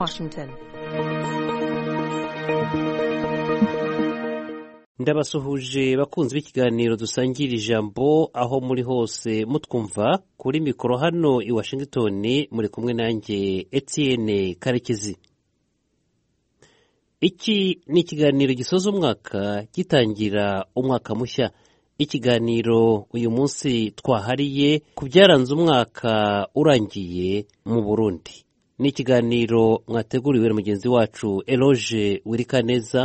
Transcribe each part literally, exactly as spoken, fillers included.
Washington. Ndabasuhuje bakunzi b'ikiganiro dusangira ijambo aho muri hose mutwumva kuri mikoro hano i Washington muri kumwe nanjye Etienne Karekezi. Iki ni ikiganiro gisoza umwaka gitangira umwaka mushya. Ikiganiro uyu munsi twahariye ku byaranze umwaka urangiye mu Burundi. Ni ikiganiro mwateguriwe na mugenzi wacu Eloge Wirikaneza.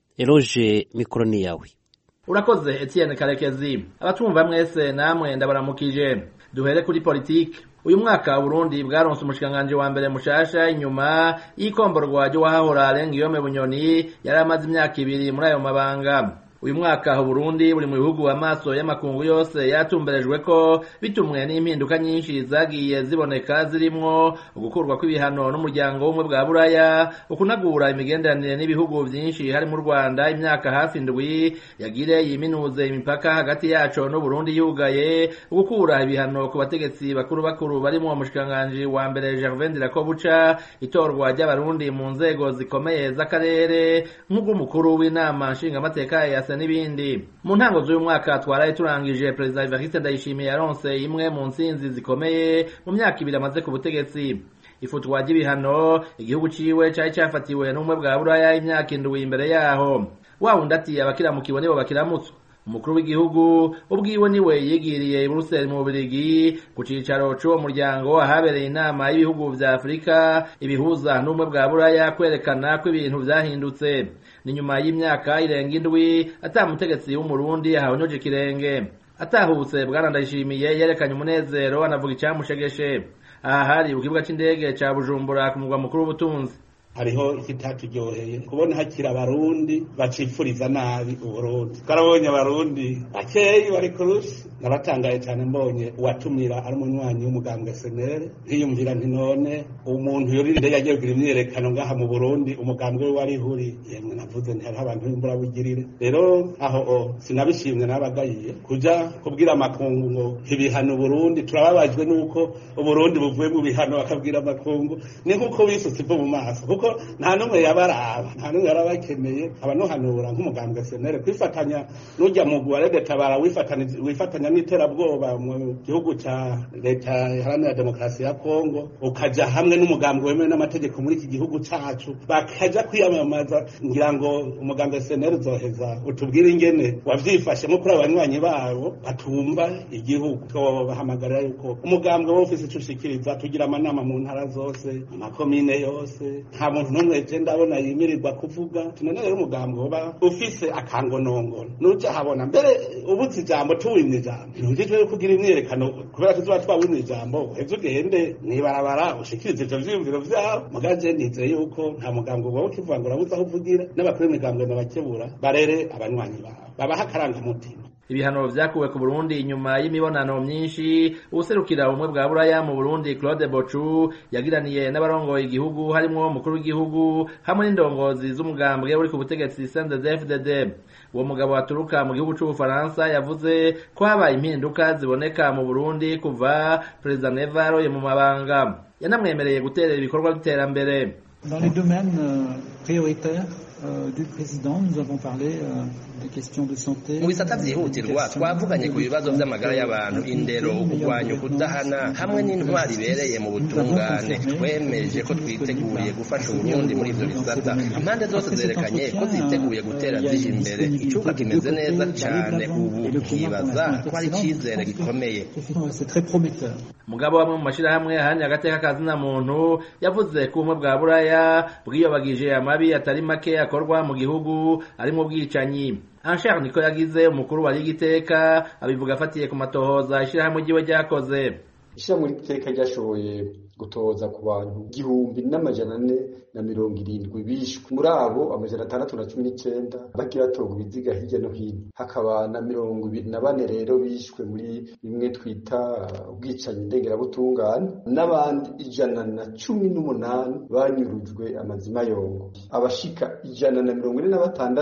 Eloge, mikoro ni yawe. Urakoze Etienne Karekezi. Abatumva mwese namwe ndabaramukije. Duhere kuri politiki. Uyu mwaka Burundi bwaronse umushikanganje wa mbere mushasha inyuma y'ikomborwa ryo wahahora Alengiyome Bunyoni yari amaze imyaka ibiri muri ayo mabanga. Uyu mwaka Burundi buri mu bihugu amaso y'amakungu yose yatumberejwe ko bitumwe n'impinduka nyinshi zagiye ziboneka zirimwo gukurwa kw'ibihano n'umuryango w'umwe bwa Buraya, ukunagura imigenderanire n'ibihugu byinshi hari mu Rwanda imyaka hafi ndwi yagire yiminuze imipaka hagati yaco no Burundi yugaye, gukura ibihano ku bategetsi bakuru bakuru bari mu mushikanganje wa mbere Gervais Ndirakobuca, itorwa ry'abarundi mu nzego zikomeye z'akarere nk'umukuru w'inama nshingamateka ya n'ibindi. Mu ntango z'uyu mwaka twaraye turangije Perezida Evariste Ndayishimiye yaronse imwe mu ntsinzi zikomeye mu myaka ibiri amaze ku butegetsi. Ifutwa ry'ibihano igihugu ciwe cari cyafatiwe n'umwe bwa Buraya imyaka indwi imbere yaho. Wa wundi ati abakiramukiwe nibo bakiramutswa. Umukuru w'igihugu ubwiwe niwe yigiriye i Brussels mu Bubiligi ku cicaro c'uwo muryango ahabereye inama y'ibihugu vya Afrika ibihuza n'umwe bwa Buraya kwerekana ko ibintu vyahindutse. Ni nyuma y'imyaka irenga indwi atamutegetsi w'umurundi ahonyoje ikirenge. Atahutse Bwana Ndayishimiye yerekanye umunezero anavuga icyamushegeshe. Aha hari ku kibuga c'indege ca Bujumbura ku mugwa mukuru w'ubutunzi. Hariho ikitatujyoheye kubona hakira abarundi bacipfuriza nabi Uburundi. Karabonye abarundi bakeyi bari kurushi, naratangaye cyane mbonye uwatumira ari umunywanyi w'umugambwe S N L, nkiyumvira nti none umuntu yorinde yagiye kugira imyerekano ngaha mu Burundi umugambwe we wari huri, yemwe navuze nti hariho abantu b'imbura bugirire. Rero aho o sinabishimwe nabagayiye kuja kubwira amakungu ngo ibihano Burundi, turababajwe nuko Uburundi buvuye mu bihano bakabwira amakungu, ni nkuko bisutse mu maso kuko nta numwe yabaraba, nta numwe yarabakeneye. Abanohanura nk'umugambwe S N L kwifatanya n'ujya mu Guarede Tabara wifatanya wifatanya n'iterabwoba mu gihugu ca leta iharanira demokarasi ya Kongo, ukaja hamwe n'umugambwe wemewe n'amategeko muri iki gihugu cacu, bakaja kwiyamamaza. Ngira ngo umugambwe S N L uzoheza utubwire ingene wavyifashe mu kuri abanywanyi babo batumva igihugu. Bahamagarira yuko umugambwe wo ufise icushikiriza tugira amanama mu ntara zose, mu makomine yose, nta muntu n'umwe je ndabona yimirirwa kuvuga. Tunenere umugambwe uba ufise akangonongono nuca habona mbere ubuzi ijambo tuwimye ijambo ntujejwe kugira imyerekano kubera tuzoba twawimye ijambo heze ugende nibarabara ushikirize ivyo vyiyumviro vyawe. Mugaje nizeye yuko nta mugambwe wawe ukivangura buza aho uvugira, n'abakuru b'imigambwe n'abakebura barere abanywanyi bawe babaha akarangamutima. Ibihano vyakuwe ku Burundi inyuma y'imibonano myinshi userukira umwe bwa Buraya mu Burundi Claude Bochu yagiraniye n'abarongoye igihugu harimo umukuru w'igihugu hamwe n'indongozi z'umugambwe uri ku butegetsi C N D D F D D. Uwo mugabo aturuka mu gihugu c'Ubufaransa yavuze ko habaye impinduka ziboneka mu Burundi kuva Perezida Neva aroye mu mabanga. Yanamwemereye guterera ibikorwa by'iterambere. Dans les domaines euh, prioritaires euh, du président, nous avons parlé euh, des questions de santé. Mu bisata vyihutirwa twavuganye ku bibazo vy'amagara y'abantu, indero, ukugwanya ukudahana hamwe n'intwari ibereye mu butungane. Twemeje ko twiteguriye gufasha Uburundi muri ivyo bisata. Impande zose zerekanye ko ziteguye gutera zije imbere. Icuka kimeze neza cane ubu kibaza ko ari icizere gikomeye. C'est très prometteur. Mugabo bamwe mu mashirahamwe ahanye agateka kazina muntu yavuze ko umwe bwa Buraya bwiyobagije amabi atari make akorwa mu gihugu arimo bwicanyi. Anshar niko yagize umukuru wa Ligiteka abivuga afatiye ku matohoza ishirahamwe ryiwe ryakoze. Ishirahamwe Ligiteka ryashoboye gutoza ku bantu igihumbi n'amajana ane na mirongo irindwi bishwe. Muri abo amajana atandatu na cumi n'icenda bagiye batorwa ibiziga hirya no hino, hakaba na mirongo ibiri na bane rero bishwe muri bimwe twita ubwicanyi ndengerabutungane, n'abandi ijana na cumi n'umunani banyurujwe amazima yongo. Abashika ijana na mirongo ine na batandatu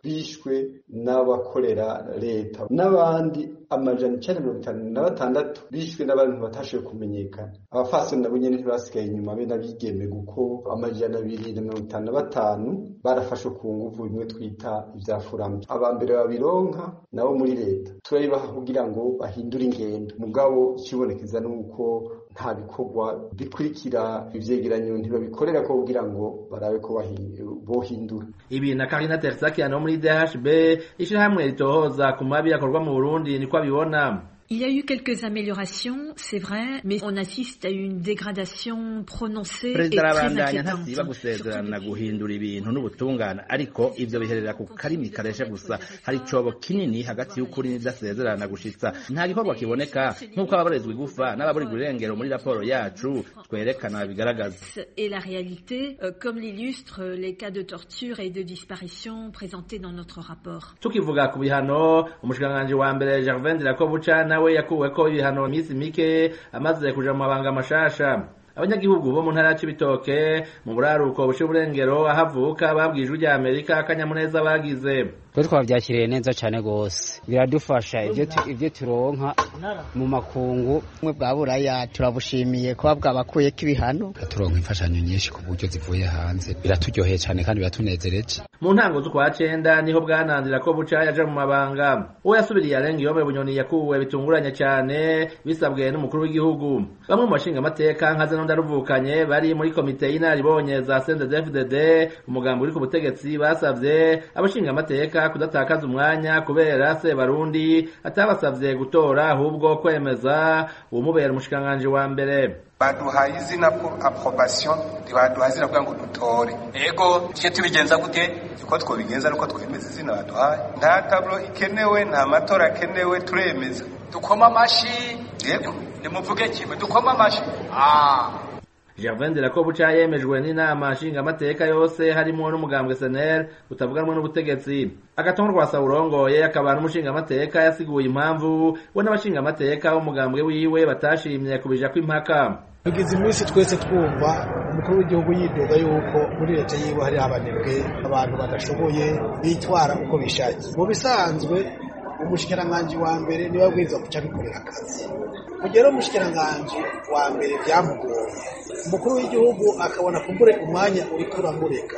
bishwe n'abakorera leta n'abandi amajana icenda mirongo itanu na batandatu bishwe n'abantu batashoboye kumenyekana. Abafasoni nabo nyene ntibasigaye inyuma be n'abigeme kuko amajana abiri na mirongo itanu na batanu barafashwe ku nguvu bimwe twita ivyafurambi. Abambere babironka nabo muri leta turabibaha kugira ngo bahindure ingendo, mugabo ikibonekeza nuko nta bikorwa bikurikira ivyegeranyo ntibabikorera ko kugira ngo barabe ko bohindura. Ibi na Karina Tersakian wo muri D H B ishirahamwe ritohoza ku mabi yakorwa mu Burundi niko abibona. Il y a eu quelques améliorations, c'est vrai, mais on assiste à une dégradation prononcée et très inquiétante. Ntasiba gusezerana guhindura ibintu n'ubutungane, ariko ivyo biherera ku karimi karesha gusa. Hari cobo kinini hagati y'ukuri n'idasezerana gushitsa. Nta gikorwa kiboneka nk'uko ababarizwa igufa n'ababurirwa irengero muri raporo yacu twerekana bigaragaza. Et la réalité, euh, comme l'illustrent les cas de torture et de disparition présentés dans notre rapport. Tukivuga ku bihano, umushikiranganji wa mbere Gervain Ndirakobuca nawe yakuweko ibihano imisi mike amaze kuja mu mabanga mashasha. Abanyagihugu bo mu ntara ya Cibitoke mu buraruko bushe burengero ahavuka babwijwe rya Amerika akanyamuneza bagize. Twe twavyakiriye neza cyane gose, biradufasha ivyo ivyo turonka mu makungu mwe bwa buraya. Turabushimiye ko bwabakuye k'ibihano, turonka imfashanyo nyinshi ku buryo zivuye hanze, biraturyoheye cyane kandi biratunezereje. Mu ntango z'ukwa cenda niho bwanandira ko buca yaje mu mabanga. Uwo yasubiriye arenga Yome Bunyoni yakuwe bitunguranye cyane bisabwe n'umukuru w'igihugu. Bamwe mu bashinga amateka nkaze no ndaruvukanye bari muri komite y'inaribonye za C N D D F D D umugambo uri ku butegetsi basavye abashinga amateka kudatakaza umwanya kubera se Barundi atabasavye gutora ahubwo kwemeza umubera umushikiranganji wa mbere. Baduhaye izina approbation baduhaye izina kugira ngo dutore. Ego tije tubigenza gute? Uko twobigenza nuko twemeza izina baduhaye. Nta tablo ikenewe, nta matora akenewe, turemeza. Dukoma amashi. Yego nimuvuge kimwe dukoma amashi. Ah Gervain Ndirakobuca yemejwe n'inama nshinga amateka yose harimo n'umugambwe S N L utavuganwa n'ubutegetsi. Agatongo rwa Saurongoye akaba n'umushinga amateka yasiguye impamvu we n'abashinga amateka umugambwe wiwe batashimye kubija kw'impaka. Tugize iminsi twese twumva umukuru w'igihugu yidoga yuko muri leta yiwe hari abanebwe, abantu badashoboye bitwara uko bishakiye. Mu bisanzwe umushikiranganji wa mbere niwe abwirizwa kuca bikorera akazi. Mugero umushikiranganji wa mbere byamugoye, umukuru w'igihugu akabona kumbure umwanya uri kuramureka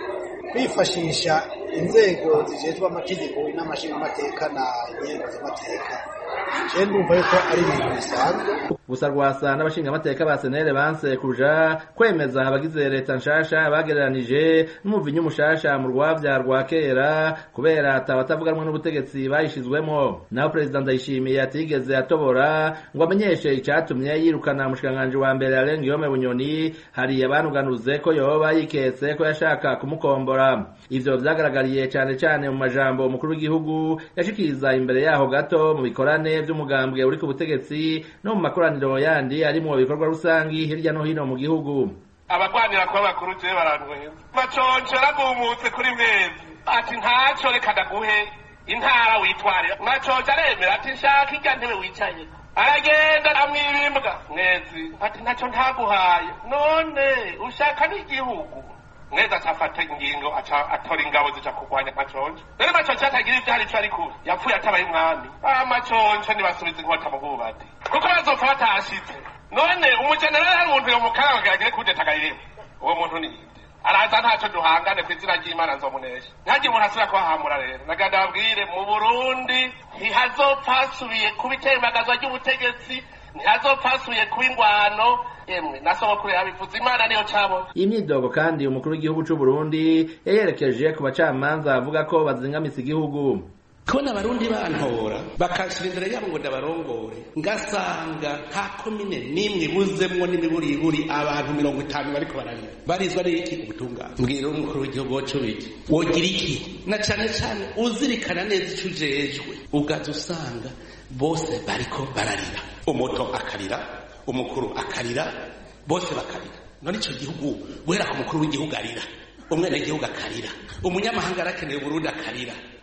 bifashisha inzego zijejwe amategeko n'amashinga amateka na nyengo z'amateka. Je ndumva yuko ari ibintu bisanzwe. Gusa rwasa n'abashinga amateka ba S N L banse kuja kwemeza abagize leta nshasha bagereranije n'umuvinyu mushasha mu rwavya rwa kera kubera atabatavuganwa n'ubutegetsi bayishizwemo. Naho President Ndayishimiye atigeze atobora ngo amenyeshe icatumye yirukana umushikiranganji wa mbere Alain Guillaume Bunyoni. Hari abanuganuze ko yoba yiketse ko yashaka kumukombora. Ivyo vyagaragariye cyane cyane mu majambo umukuru w'igihugu yashikiriza imbere yaho gato mu bikorane vy'umugambwe uri ku butegetsi no mu makoraniro yandi ari mu bikorwa rusangi hirya no hino mu gihugu. Abagwanira kwa bakuru je barantweza baconjera bumutse kuri mwezi ati ntaco reka ndaguhe intara witwarira. Maconja aremera ati nshaka irya ntebe wicaye, aragenda amwibimbwa mwezi ati ntaco ntaguhaye, none ushaka n'igihugu. Mweza atafata ingingo atora ingabo zija kurwanya Maconja. Rero Maconja atagira ivyo hari ico ariko yapfuye atabaye umwami. Ah Maconja nibasubiza inkota mu bubati kuko bazopfa batashitse. None umujenerali hari umuntu yomukara bagiragire kudetagarire uwo muntu ni araza ntaco duhangane kw'izina ry'Imana nzomunesha. Ntagiye umuntu asubira kubahamura rero nagadabwire mu Burundi ntihazopfa hasubiye kuba itembagazwa ry'ubutegetsi, ntihazopfa hasubiye kuba ingwano. Emwe nasokure abivuze Imana niyo cabo. Imyidogo kandi umukuru w'igihugu c'u Burundi yayerekeje ku bacamanza avuga ko bazingamisa igihugu. Kona Barundi bantora bakashira imbere yabo ngo ndabarongore ngasanga nta komine nimwe buzemwo n'imiburi buri abantu mirongo itanu bariko bararira barizwa n'iki ubutungane. Mbwira umukuru w'igihugu wacu biki wogira iki na cane cane uzirikana neza ico ujejwe ugaza usanga bose bariko bararira, umuto akarira, umukuru akarira, bose bakarira. None ico gihugu guhera ku mukuru w'igihugu arira, umwene gihugu akarira, umunyamahanga arakeneye Burundi akarira,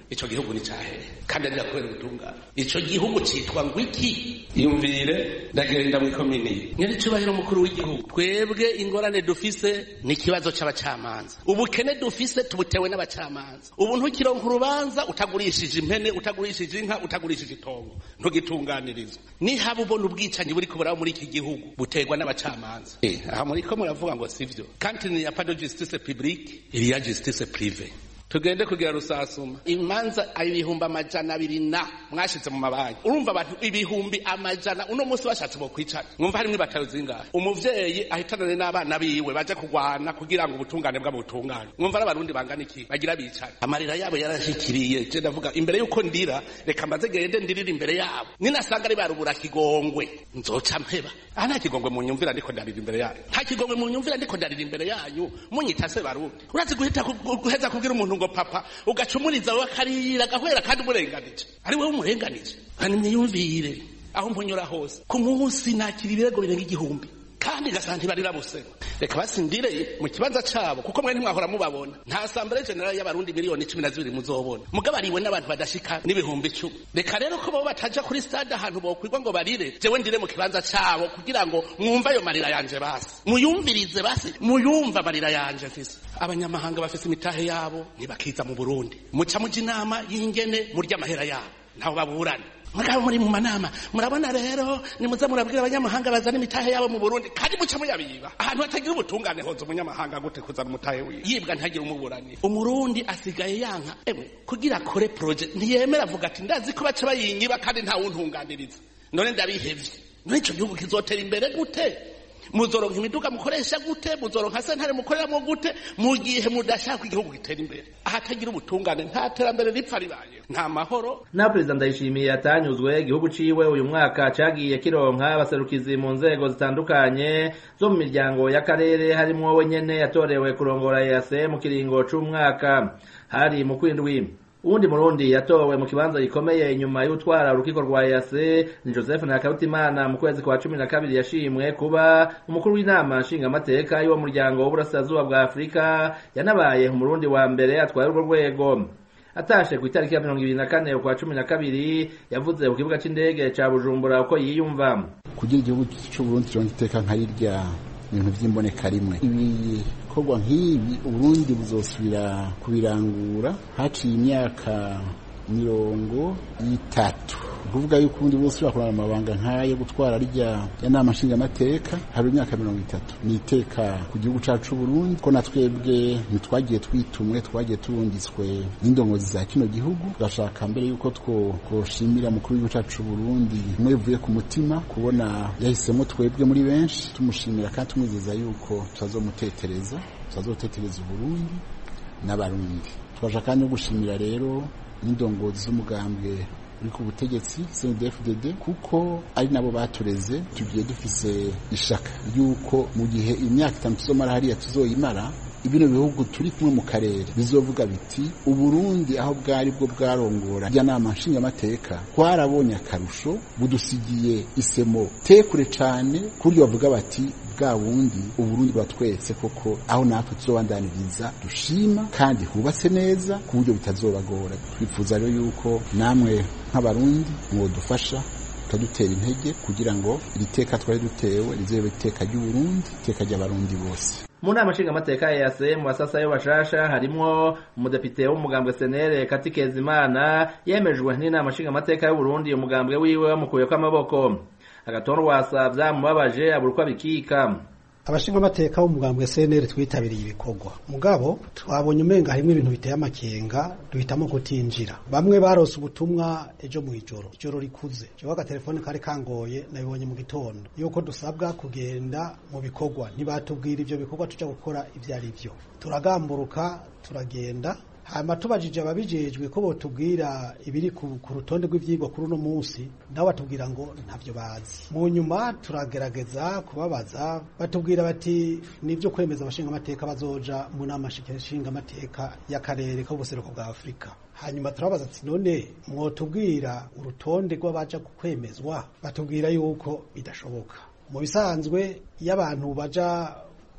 ico gihugu ni cahere kandi ari kubera ubutungane ico gihugu citwa ngo iki yumvire ndagenda mu komini nyari cubahiro mukuru w'igihugu twebwe ingorane dufise ni kibazo c'abacamanza ubukene dufise tubutewe n'abacamanza ubu ntukironka urubanza utagurishije impene utagurishije inka utagurishije itongo ntugitunganirizwa ni haba ubona ubwicanyi buri kubura muri iki gihugu butegwa n'abacamanza eh aha muri ko muravuga ngo sivyo kandi ni ya pas de justice publique il y a justice privée tugende kugira rusasuma imanza ibihumbi amajana abiri na mwashize mu mabanki urumva abantu ibihumbi amajana uno munsi bashatse bo kwicara mwumva harimo batayo zingahe umuvyeyi ahitanane n'abana biwe baje kugwana kugira ngo ubutungane bwa butungane mwumva abarundi bangana iki bagira bicara amarira yabo yarashikiriye je ndavuga imbere yuko ndira reka mbaze gende ndirira imbere yabo ninasanga ari barubura kigongwe nzoca mpeba aha nta kigongwe mu nyumvira ndiko ndarira imbere yayo nta kigongwe mu nyumvira ndiko ndarira imbere yayo munyitase barundi urazi guhita guheza kugira umuntu ngo papa ugacumuriza wakarira gahwera kandi umurenganije ari wewe umurenganije kandi mwiyumvire aho mpunyura hose ku munsi nakira ibirego birenga igihumbi kandi gasanti barira bose reka basindire mu kibanza cabo kuko mwe ntimwahora mubabona nta assemblée générale y'abarundi miliyoni cumi na zibiri muzobona mugabariwe n'abantu badashika n'ibihumbi icumi reka rero ko bo bataja kuri stade ahantu bokwirwa ngo barire jewe ndire mu kibanza cabo kugira ngo mwumva ayo marira yanje basi muyumvirize basi muyumva marira yanje mfise abanyamahanga bafise imitahe yabo nibakiza mu Burundi muca muja inama y'ingene murya amahera yabo ntaho baburana mugabo muri mu manama murabona rero nimuza murabwira abanyamahanga bazana imitahe yabo mu Burundi kandi muca muyabiba ahantu hatagira ubutungane hoza umunyamahanga gute kuzana umutahe wiwe yibwa ntagira umuburani umurundi asigaye yanka emwe kugira kore project ntiyemera avuga ati ndazi ko baca bayinyiba kandi nta wuntunganiriza none ndabihevye none ico gihugu kizotera imbere gute muzoronka imiduga mukoresha gute muzoronka sentare mukoreramo gute mu gihe mudashaka igihugu gitera imbere ahatagira ubutungane nta terambere ripfa ribaye nta mahoro na Perezida Ndayishimiye atanyuzwe igihugu ciwe uyu mwaka cagiye kironka abaserukizi mu nzego zitandukanye zo mu miryango y'akarere harimo we nyene yatorewe kurongora E A C mu kiringo c'umwaka hari mu kwindwi uwundi murundi yatowe mu kibanza gikomeye inyuma y'utwara urukiko rwa E A C ni Joseph Ntakarutimana mu kwezi kwa cumi na kabiri yashimwe kuba umukuru w'inama nshingamateka y'uwo muryango w'uburasirazuba bwa Afurika yanabaye umurundi wa mbere atwaye urwo rwego atashe ku itariki ya mirongo ibiri na kane kwa cumi na kabiri yavuze ku kibuga c'indege ca Bujumbura uko yiyumva kugira igihugu cy'u Burundi cyo giteka nkarirya ibintu vy'imboneka rimwe ibi kogwa nk'ibi Uburundi buzosubira kubirangura haciye imyaka mirongo itatu kuvuga yuko ubundi bose bakorana amabanga nk'ayo gutwara rya yanama nshingamateka hari imyaka mirongo itatu ni iteka ku gihugu cacu Burundi ko natwebwe ntitwagiye twitumwe twagiye turungitswe n'indongozi za kino gihugu gashaka mbere yuko two koshimira mukuru w'igihugu cacu Burundi mwevuye ku mutima kubona yahisemo twebwe muri benshi tumushimira kandi tumwizeza yuko tuzazomutetereza tuzazotetereza Burundi n'abarundi twaje kandi gushimira rero n'indongozi z'umugambwe uri ku butegetsi C N D D F D D kuko ari nabo batureze tugiye dufise ishaka yuko mu gihe imyaka itanu tuzomara hariya tuzoyimara ibino bihugu turi kumwe mu karere bizovuga biti Uburundi aho bwari bwo bwarongora rya nama nshingamateka twarabonye akarusho budusigiye isemo tekure cane kuryo bavuga bati bwa wundi Uburundi batwetse koko aho natwe tuzobandaniriza dushima kandi hubatse neza ku buryo bitazobagora twifuza rero yuko namwe nk'abarundi mwodufasha tukadutera intege kugira ngo iri teka twari dutewe rizobe iteka ry'u Burundi iteka ry'abarundi bose mu nama nshingamateka ya E A C mu basasa yo bashasha harimwo umudepite w'umugambwe S N L Kati Kezimana yemejwe n'inama nshingamateka y'u Burundi umugambwe wiwe wamukuye ko amaboko agatonda wasa vyamubabaje aburuko abikika abashinga amateka w'umugambwe S N L twitabiriye ibikorwa mugabo twabonye umenga harimo ibintu biteye amakenga duhitamo kutinjira bamwe barose ubutumwa ejo mu ijoro ijoro rikuze cyo ka telefone kari kangoye nabibonye mu gitondo yuko dusabwa kugenda mu bikorwa ntibatubwira ivyo bikorwa tuja gukora ivyo ari byo turagamburuka turagenda hama tubajije ababijejwe ko botubwira ibiri ku rutonde rw'ivyigwa kuri uno munsi nawe batubwira ngo ntavyo bazi mu nyuma turagerageza kubabaza batubwira bati nivyo kwemeza abashinga amateka bazoja mu nama nshinga amateka y'akarere k'ubuseruko bwa Afrika hanyuma turabaza ati none mwotubwira urutonde rw'abaja kwemezwa batubwira yuko bidashoboka mu bisanzwe y'abantu baja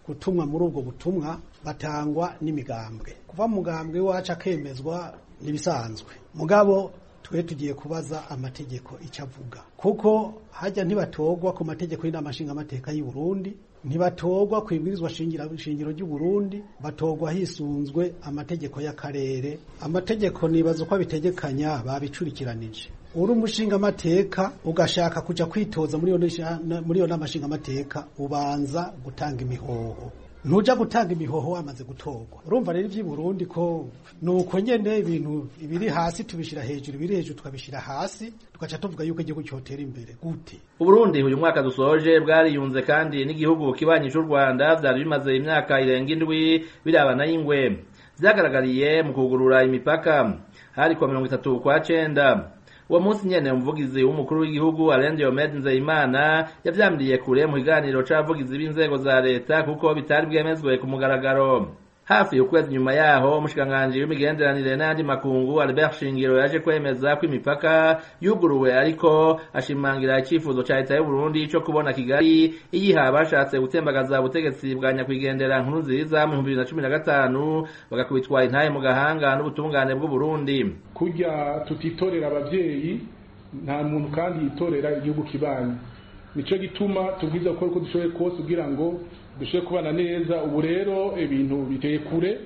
gutumwa muri ubwo butumwa batangwa n'imigambwe kuva mu mugambwe wacu akemezwa n'ibisanzwe mugabo twe tugiye kubaza amategeko icyo avuga kuko hajya ntibatogwa ku mategeko y'inama nshingamateka y'u Burundi ntibatogwa ku ibwirizwa shingiro ry'u Burundi batogwa hisunzwe amategeko y'akarere amategeko nibaza ko abitegekanya babicurikiranije uri umushingamateka ugashaka kuja kwitoza muri iyo nama nshingamateka ubanza gutanga imihoho ntuja gutanga imihoho wamaze gutogwa urumva rero ivy'i Burundi ko nuko nyene ibintu ibiri hasi tubishira hejuru ibiri hejuru tukabishira hasi tugaca tuvuga yuko igihugu cyotera imbere gute Uburundi uyu mwaka dusoje bwariyunze kandi n'igihugu kibanyije u Rwanda vyari bimaze imyaka irenga indwi birabana y'ingwe vyagaragariye mu kugurura imipaka hari kwa mirongo itatu kwa cenda uwo munsi nyene umuvugizi w'umukuru w'igihugu Alain Diomede Nzeyimana yavyamiriye kure mu kiganiro c'abavugizi b'inzego za leta kuko bitari bwemezwe ku mugaragaro hafi ukwezi nyuma yaho umushikiranganji w'imigenderanire n'andi makungu Albert Shingiro yaje kwemeza ko imipaka yuguruwe ariko ashimangira icyifuzo ca leta y'u Burundi cyo kubona Kigali iyiha bashatse gutembagaza ubutegetsi bwa nyakwigendera Nkurunziza mu bibiri na cumi na gatanu bagakubitwa intaye mu gahanga n'ubutungane bw'u Burundi kurya tutitorera abavyeyi nta muntu kandi yitorera igihugu kibanyi nico gituma tubwiza ko uko dushoboye kose kugira ngo dushoboye kubana neza ubu rero ibintu biteye kure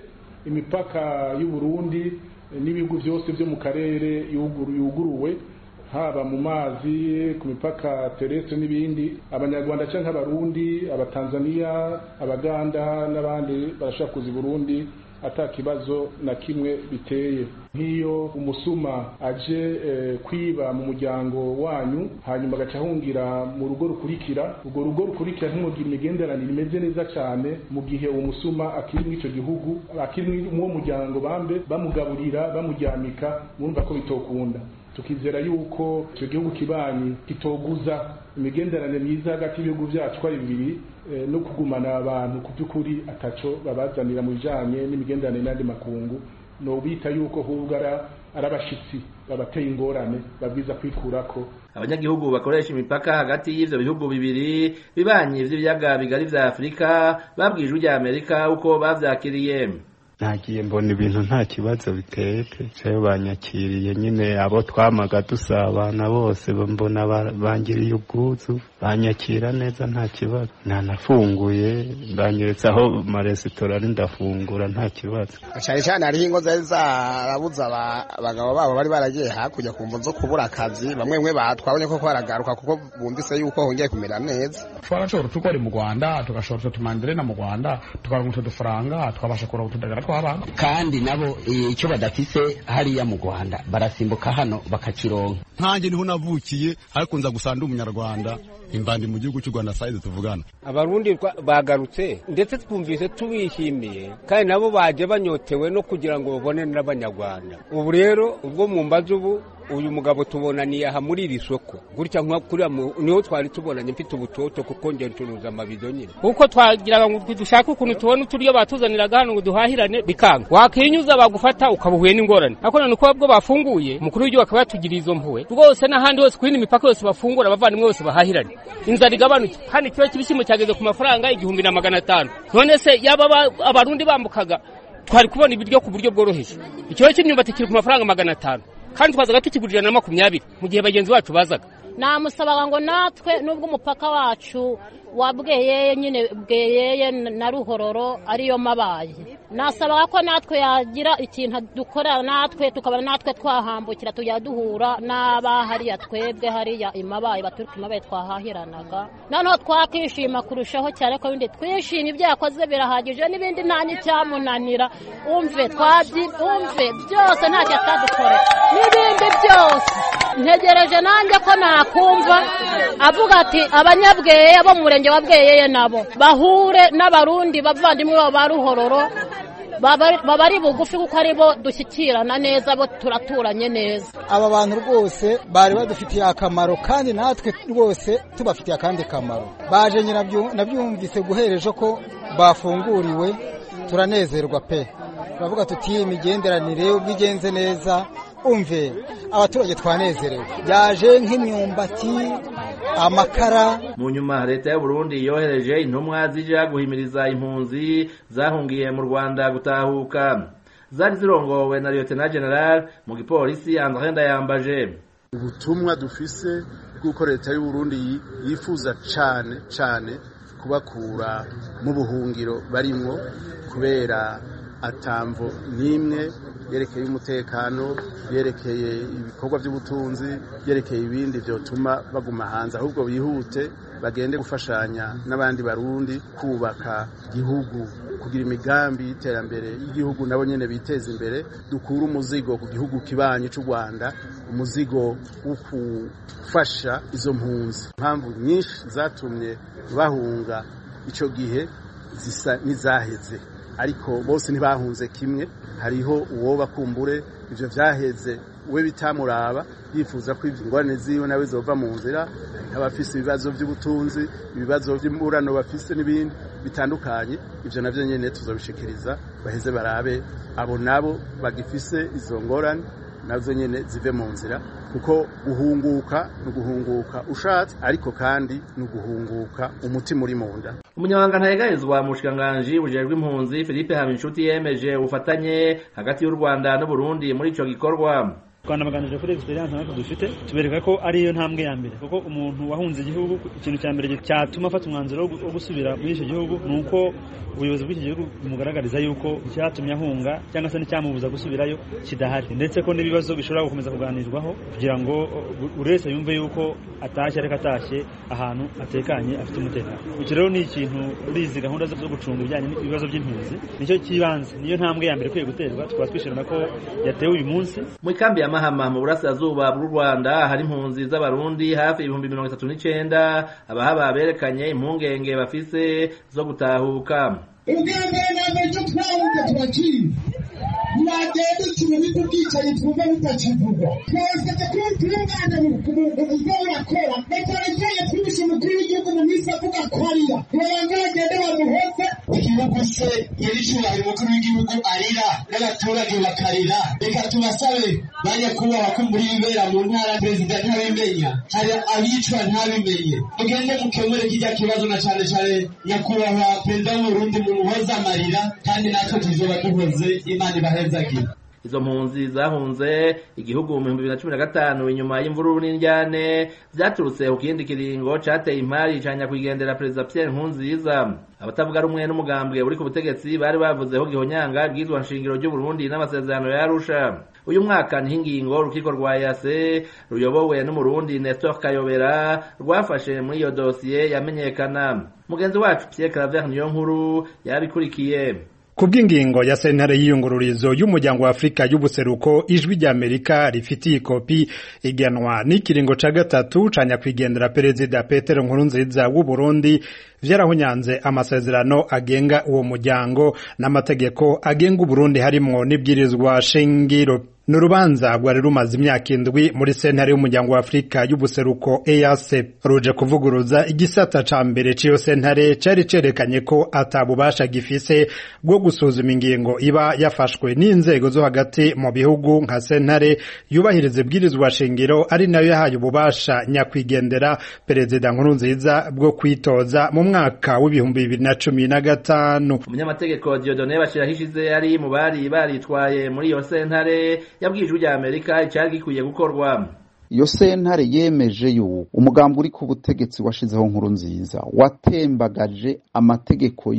imipaka y'u Burundi n'ibihugu byose byo mu karere yuguruwe haba mu mazi ku mipaka terrestre n'ibindi abanyarwanda canke abarundi abatanzania abaganda n'abandi barashaka kuza i Burundi ata kibazo na kimwe biteye nk'iyo umusuma aje e, kwiba mu muryango wanyu hanyuma agacahungira mu rugo rukurikira urwo rugo rukurikira nk'umugira imigenderanire imeze neza cyane mu gihe uwo musuma akiri mu ico gihugu akiri mu muryango bambe bamugaburira bamuryamika murumva ko bitokunda tukizera yuko icyo gihugu kibanyi kitoguza imigenderanire myiza hagati y'ibihugu byacu ari bibiri e, no kugumana abantu ku by'ukuri ataco babazanira mu bijanye n'imigenderanire n'andi makungu no bita yuko hugara arabashitsi babateye ingorane babwiza kwikurako abanyagihugu bakoresha imipaka hagati y'ivyo bihugu bibiri bibanye vy'ibiyaga bigari vya Afrika babwije ujya Amerika uko bavyakiriye nagiye mbona ibintu nta kibazo biteye pe cyo banyakiriye nyine abo twamaga dusabana bose mbona bangiriye ubwuzu banyakira neza nta kibazo nanafunguye banyeretse aho maresitora ndafungura nta kibazo cyane cyane ari ingo zari zarabuza abagabo babo bari baragiye hakurya kumva zo kubura akazi bamwe mwe batwabonye ko baragaruka kuko bumvise yuko hongeye kumera neza twarashobora tukora mu Rwanda tugashobora tumandire na mu Rwanda tukaronka udufaranga twabasha kuraba utudagara kandi nabo icyo badafise hariya mu Rwanda barasimbuka hano bakakironka nkanjye niho navukiye ariko nza gusanda umunyarwanda imbandi mu gihugu cy'u Rwanda saize tuvugana abarundi bagarutse ndetse twumvise tubishimiye kandi nabo baje banyotewe no kugira ngo babone n'abanyarwanda ubu rero ubwo mu mbazo ubu uyu mugabo tubonaniye aha muri iri soko gutya nka kuri niho twari tubonanye mfite ubutoto kuko ngiye ncuruza amabido nyine uko twagiraga ngo dushaka ukuntu tubona uturiyo batuzaniraga hano ngo duhahirane bikanga wakinyuza bagufata ukabuhuye n'ingorane ariko none uko bwo bafunguye mukuru w'igihugu akaba yatugiriye izo mpuwe rwose n'ahandi hose kuri imipaka yose bafungura abavandimwe bose bahahirane inzara igabanuke kandi kiba kibishimo cyageze ku mafaranga igihumbi na magana atanu none se yaba abarundi bambukaga twari kubona ibiryo ku buryo bworoheje ikibazo cy'imyumbati kiri ku mafaranga magana atanu kandi twazaga tukigurira na makumyabiri mu gihe bagenzi bacu bazaga namusabaga ngo natwe nubwo umupaka wacu wabweyeye nyine bweyeye na Ruhororo ariyo mabaye nasabaga ko natwe yagira ikintu dukora natwe tukabana natwe twahambukira tujya duhura n'aba hariya twebwe hariya imabaye baturuka imabaye twahahiranaga noneho twakishima kurushaho cyane ko bindi twishimye ibyo yakoze birahagije n'ibindi nta n'icyamunanira umve twabyi umve byose ntacyo atadukore n'ibindi byose ntegereje nanjye ko nakumva avuga ati abanyabweye abo mu murenge wa Bweyeye nabo bahure n'abarundi bavandimwe babo ba Ruhororo baba ari bugufi kuko ari bo dushyikirana neza bo turaturanye neza aba bantu rwose bari badufitiye akamaro kandi natwe rwose tubafitiye akandi kamaro baje nabyumvise guhereje ko bafunguriwe turanezerwa pe turavuga tuti imigenderanire ubwigenze neza umve abaturage twanezerewe byaje nk'imyumbati amakara. Mu nyuma leta y'u Burundi yohereje intumwa zija guhimiriza impunzi zahungiye mu Rwanda gutahuka. Zari zirongowe na Lieutenant General mu gipolisi André Ndayambaje. Ubutumwa dufise bw'uko leta y'u Burundi yifuza cane cane kubakura mu buhungiro barimwo kubera atamvo nimwe yerekeye umutekano, yerekeye ibikorwa by'ubutunzi, yerekeye ibindi byotuma baguma hanze, ahubwo bihute bagende gufashanya n'abandi barundi kubaka igihugu, kugira imigambi y'iterambere y'igihugu nabo nyene biteza imbere. Dukura umuzigo ku gihugu kibanyi cy'u Rwanda, umuzigo wo kufasha izo mpunzi. Impamvu nyinshi zatumye bahunga ico gihe zisa nizaheze, ariko bose ntibahunze kimwe. Hariho uwo bakumbure ivyo vyaheze we bitamuraba yifuza ko ingorane ziwe nawe zova mu nzira, abafise ibibazo by'ubutunzi, ibibazo by'imburano bafise n'ibindi bitandukanye. Ivyo navyo nyene tuzobishikiriza baheze barabe abo nabo bagifise izo ngorane nazo nyene zive mu nzira, kuko guhunguka no guhunguka ushatse, ariko kandi no guhunguka umutima uri munda. Umunyamabanga ntayegayezwa mu bushikiranganji bujejwe impunzi Philippe Habinshuti yemeje ubufatanye hagati y'u Rwanda n'u Burundi muri ico gikorwa. Rwanda baganije kuri experience nako dufite tubereka ko ari yo ntambwe ya mbere, kuko umuntu wahunze igihugu ikintu cya mbere cyatuma afata umwanzuro wo gusubira muri icyo gihugu nuko ubuyobozi bw'iki gihugu bumugaragariza yuko icyatumye ahunga cyangwa se n'icyamubuza gusubirayo kidahari, ndetse ko n'ibibazo bishobora gukomeza kuganirwaho kugira ngo buri wese yumve yuko atashye ariko atashye ahantu atekanye afite umutekano. Icyo rero ni ikintu urizi gahunda zo gucunga ibijyanye n'ibibazo by'impunzi nicyo kibanze, niyo ntambwe ya mbere kwiye guterwa. Tukaba twishimira ko yatewe uyu munsi mu kambi ya Mahama mu burasirazuba bw'u Rwanda. Hari impunzi z'abarundi hafi ibihumbi mirongo itatu n'icenda abahaba berekanye impungenge bafise zo gutahuka. Ubwambere nabwo cyo twawuka twakiri mwagenda ikintu bikubwicaye twumva bitakivugwa twese twumvana mu buzima burakora batari cyane twibishe umukuru w'igihugu mu minsi avuga kwarira baranga bagende bamuhoze igihugu se yari umukuru w'igihugu arira n'abaturage bakarira. Reka tubasabe bajya kubaha ko muri ibera mu ntara perezida ntabimenya, hari abicwa ntabimenye. Mugende mukemure kijya kibazo na cyane cyane nyakubahwa perezida w'Uburundi mu muhoza amarira, kandi natwe tuzoba duhoze. Imana ibahezagira. Izo mpunzi zahunze igihugu mu bihumbi bibiri na cumi na gatanu inyuma y'imvururu n'indyane vyaturutse ku kindi kiringo cateye impari canya kwigendera perezida Pierre Nkurunziza. Abatavuga rumwe n'umugambwe uri ku butegetsi bari bavuzeho gihonyanga bwizwa nshingiro ry'u Burundi n'amasezerano ya Arusha. Uyu mwaka ni ingingo urukiko rwa Yase ruyobowe n'umurundi Nestor Kayobera rwafashe muri iyo dosiye yamenyekana. Mugenzi wacu Pierre Claver Niyonkuru yabikurikiye. Kubw'ingingo ya sentare y'iyungururizo y'umuryango wa Afrika y'ubuseruko, ijwi rya Amerika rifitiye ikopi iganwa n'ikiringo ca gatatu canya kwigendera perezida Petero Nkurunziza w'u Burundi vyarahunyanze amasezerano agenga uwo muryango n'amategeko agenga u Burundi harimwo n'ibwirizwa shingiro. Nurubanza rwari rumaze imyaka indwi muri sentare y'umuryango wa Afrika y'ubuseruko E A C ruje kuvuguruza igisata ca mbere c'iyo sentare cari cerekanye ko atabubasha gifise bwo gusuzuma ingingo iba yafashwe n'inzego zo hagati mu bihugu nka sentare yubahiriza ibwirizwa shingiro, ari nayo yahaye ububasha nyakwigendera perezida Nkurunziza bwo kwitoza mu mwaka w'ibihumbi bibiri na cumi na gatanu. Umunyamategeko Dieudonné Bashirahishize yari mu bari baritwaye muri iyo sentare yabwijwe rya Amerika icyari gikwiye gukorwa. Iyo sentare yemeje yuko umugambi uri ku butegetsi washizeho Nkurunziza watembagaje amategeko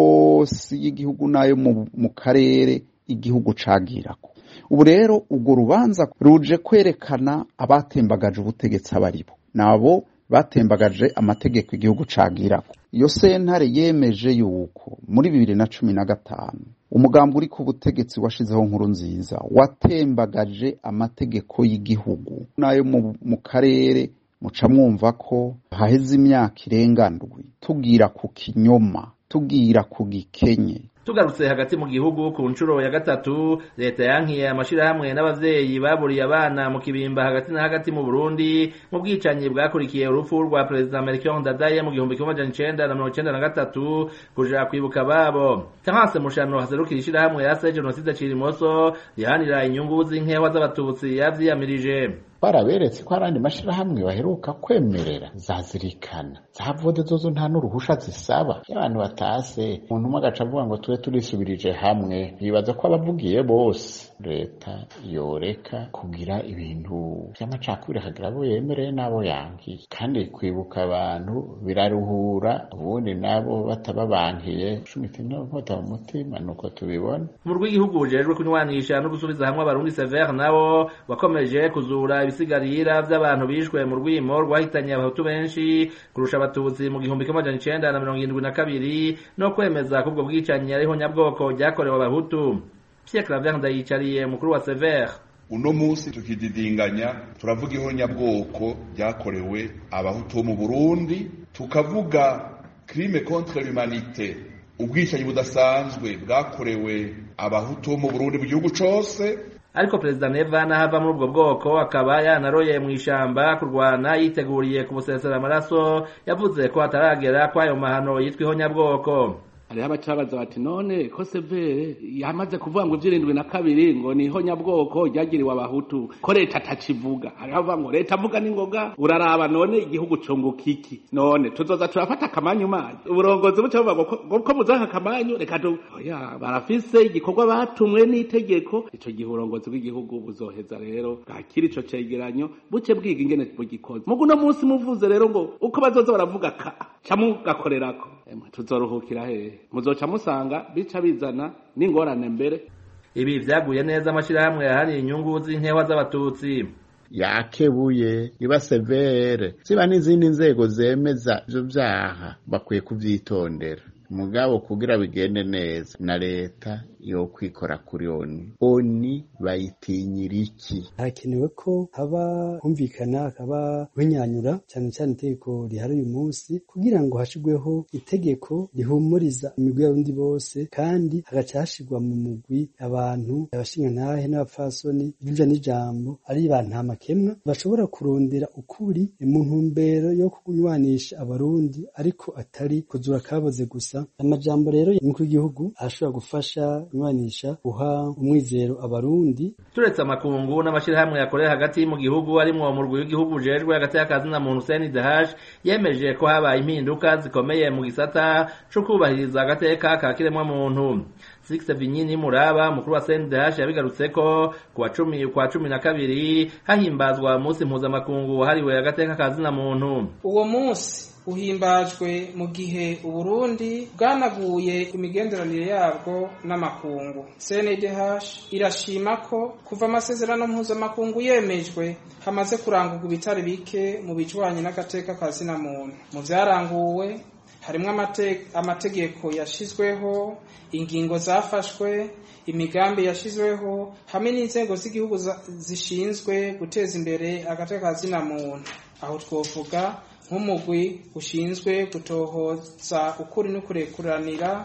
yose y'igihugu nayo mu karere igihugu cagirako. Ubu rero ubwo rubanza ruje kwerekana abatembagaje ubutegetsi abaribo nabo batembagaje amategeko igihugu cagirako. Iyo sentare yemeje yuko muri bibiri na cumi na gatanu umugambi uri ku butegetsi washizeho Nkurunziza watembagaje amategeko y'igihugu nayo mu karere muca mwumva ko haheze imyaka irengandwi tugira ku kinyoma, tugira ku gikenye. Tugarutse hagati mu gihugu ku nshuro ya gatatu, leta yankiye amashirahamwe n'abavyeyi baburiye abana mu kibimba hagati na hagati mu Burundi mu bwicanyi bwakurikiye urupfu rwa perezida Melchior Ndadaye mu gihumbi kimwe amajana icenda na mirongo icenda na gatatu kuja kwibuka babo. Terence Mushano haserukira ishirahamwe yase Jenoside Cirimoso rihanira inyungu z'inkewa z'abatutsi yavyiyamirije. baraberetse ko arandi mashirahamwe baheruka kwemerera zazirikana zavode zozo nta n'uruhusha zisaba abantu batase umuntu umwe agaca avuga ngo tube turisubirije hamwe bibaza ko abavugiye bose leta yoreka kugira ibintu by'amacakubiri akagira abo yemereye n'abo yankiye kandi kwibuka abantu biraruhura ubundi nabo batababankiye shumite nkota mu mutima nuko tubibona mu rw'igihugu bujejwe kunywanisha no gusubiza hamwe abarundi Sever nabo wakomeje kuzura ibisigarira by'abantu bishwe mu rwimo rwahitanye abahutu benshi kurusha abatutsi mu gihumbi kimwe amajana icenda na mirongo irindwi na kabiri no kwemeza ko ubwo bwicanyi ariho nyabwoko byakorewe abahutu. Pierre Claver Ndayicariye mukuru wa Sever: uno munsi tukididinganya turavuga ihonyabwoko ryakorewe abahutu bo mu Burundi, tukavuga crime contre l'humanité, ubwicanyi budasanzwe bwakorewe abahutu bo mu Burundi mu gihugu cose. Ariko Perezida Neva nahava muri ubwo bwoko akaba yanaroye mu ishamba kurwana yiteguriye kumusesera amaraso, yavuze ko ataragera kwayo mahano yitwa ihonyabwoko. Hariho abacabaza bati none ko Severe yamaze kuvuga ngo ivyirindwi na kabiri ngo ni ihonyabwoko ryagiriwe abahutu ko leta atakivuga. Hariho avuga ngo leta avuga n'ingoga, uraraba none igihugu conguka iki? None tuzoza turafata akamanyu mazi uburongozi buca buvuga ngo ko muzaka akamanyu reka tu oya barafise igikorwa batumwe n'itegeko, ico gihe uburongozi bw'igihugu buzoheza rero bwakira ico cegeranyo buce bwiga ingene bugikoze. Mugu no munsi muvuze rero ngo uko bazoza baravuga ka camugakorerako tuzoruhukira hehe? Muzoca musanga bica bizana n'ingorane mbere. Ibi vyaguye neza amashirahamwe yahari inyungu z'inkewa z'abatutsi. Yakebuye iba Severe ziba n'izindi nzego zemeza ivyo vyaha bakwiye kuvyitondera. Mugabo kugira bigende neza na leta yo kwikora kuri oni oni bayitinyira iki? Harakenewe ko haba humvikana haba winyanyura cyane cyane itegeko rihari uyu munsi kugira ngo hashigweho itegeko rihumuriza imigwi y'abarundi bose, kandi hagaca hashigwa mu mugwi abantu abashingantahe n'abapfasoni ibyo n'ijambo ari abantu amakemwa bashobora kurondera ukuri mu ntumbero yo kunywanisha abarundi ariko atari kuzura kaboze gusa. Amajambo rero y'umukuru w'igihugu ashobora gufasha nywanisha uha umwizero abarundi. Turetse amakungu n'amashirahamwe yakorera hagati mu gihugu arimwo mu rwego rw'igihugu jejwe hagati y'akazi na muntu C N D H yemeje ko habaye impinduka zikomeye mu gisata cyo kubahiriza agateka ka kiremwa muntu. Six Vinyini Muraba mukuru wa C N D H yabigarutse ko kuwa cumi kwa cumi na kabiri hahimbazwa umunsi mpuzamakungu wahariwe agateka kazi na muntu. Uwo munsi uhimbajwe mu gihe Uburundi bwanaguye imigenderanire yabwo n'amakungu. C N D H irashima ko kuva amasezerano mpuzamakungu yemejwe hamaze kurangurwa ibitari bike mu bijwanye n'agateka kazi na muntu. Mu vyaranguwe harimwo amategeko yashizweho, ingingo zafashwe, imigambi yashizweho hamwe n'inzego z'igihugu zishinzwe guteza imbere agateka kazi na muntu. Aho twovuga nk'umugwi ushinzwe gutohoza ukuri no kurekuranira,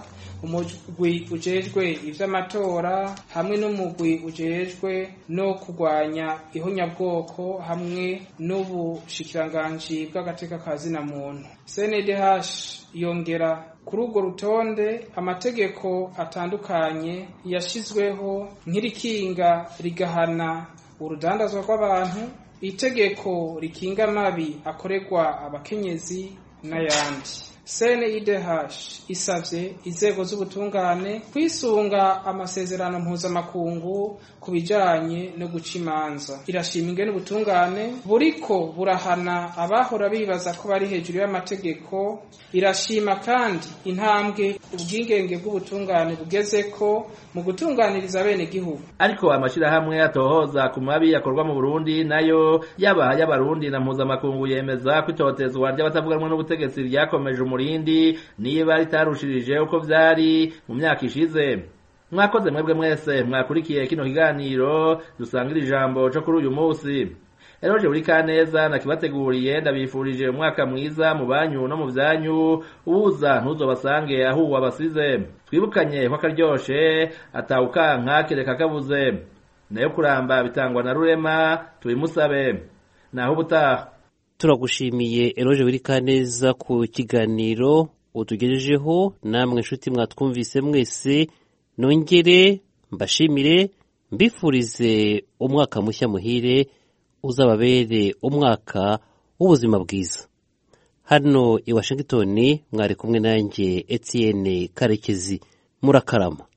umugwi ujejwe ivy'amatora hamwe n'umugwi ujejwe no kurwanya ihonyabwoko hamwe n'ubushikiranganji bw'agateka kazi na muntu. C N D H yongera kuri urwo rutonde amategeko atandukanye yashizweho nk'irikinga rigahana urudandazwa rw'abantu, itegeko rikinga amabi akorerwa abakenyezi n'ayandi. C N D H isavye inzego z'ubutungane kwisunga amasezerano mpuzamakungu ku bijanye no guca imanza. Irashima ingene ubutungane buriko burahana abahora bibaza ko bari hejuru y'amategeko. Irashima kandi intambwe ubwigenge bw'ubutungane bugezeko mu gutunganiriza bene gihugu. Ariko amashirahamwe atohoza ku mabi yakorwa mu Burundi nayo yaba y'abarundi na mpuzamakungu yemeza kwitotezwa ry'abatavuganwa n'ubutegetsi ryakomeje umurindi niba ritarushirije uko vyari mu myaka ishize. Mwakoze mwebwe mwese mwakurikiye kino kiganiro dusangira ijambo cyo kuri uyu munsi. Eroje uri kaneza nakibateguriye ndabifurije umwaka mwiza mu banyu no mu vyanyu, uza ntuzobasange aho wabasize. Twibukanye ko karyoshe atawukanka kireka kabuze. Nayo kuramba bitangwa na Rurema tubimusabe. Naho ubutaha. Turagushimiye Eroje uri kaneza ku kiganiro utugejejeho, namwe nshuti mwatwumvise mwese nongere mbashimire mbifurize umwaka mushya muhire uzababere umwaka w'ubuzima bwiza. Hano i Washington mwari kumwe nanjye Etienne Karekezi. Murakarama.